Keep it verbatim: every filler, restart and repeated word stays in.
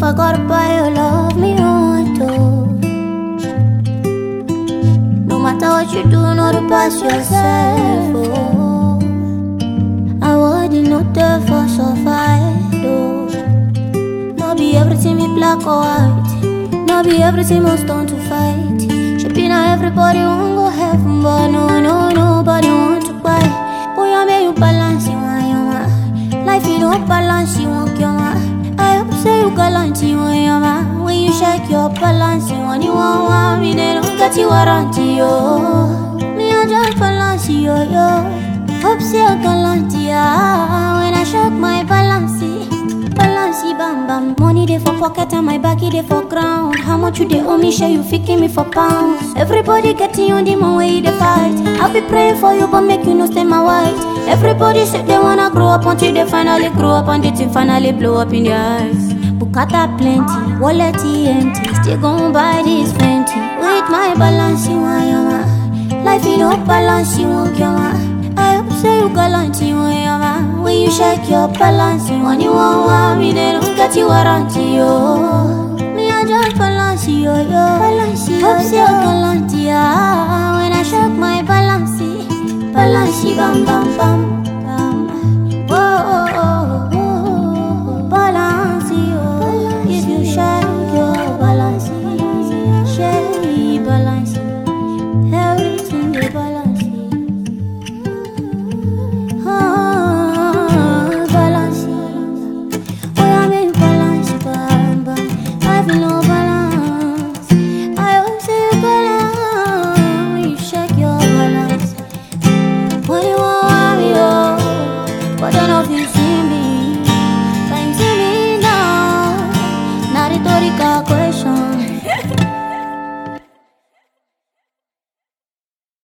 If I gotta buy your love, me want to. No matter what you do, not to pass yourself. Oh, I wouldn't not there for survive. Oh, no be everything me black or white. No be everything must turn to fight. Should be now everybody won't go heaven, but no, no, nobody want to buy. Oh, yeah, may you balance you want your ma. Life you don't balance, you want your ma. I hope say you gallant you want your ma. When you shake your balance, you want you want want me, they don't get you warranty, yo. Me I just balance you, yo. Hope say you gallant, yeah. When I shake my balance, balance bam bam. Money dey for pocket and my baggy dey for ground. How much you dey owe me? Share you ficking me for pounds. Everybody getting on the moon way they fight. I'll be praying for you, but make you no stay my white. Everybody said they wanna grow up until they finally grow up and the thing finally blow up in their eyes. Bukata plenty, wallet empty, still gon' buy this Fenty. With my balance, you want your ma. Life you don't balance, you want your ma. I hope say you gallant, you want your ma. When you shake your balance, you want you want want me, they don't get you warranty, yo. Me I just balance, yo, yo. Balance, yo, hope say you gallant, yeah. When I shake my balance, balance, bam, bam, bam, bam. Oh, oh, oh, oh. Balance, yo. If you shake your balance, shake balance, everything they balance. Oh, balance. Oh, I make balance, bam, bam. I feel no balance. I always say you balance when you shake your balance. When you want me, oh, but don't know if you see me. Can you see me now? Now the Torica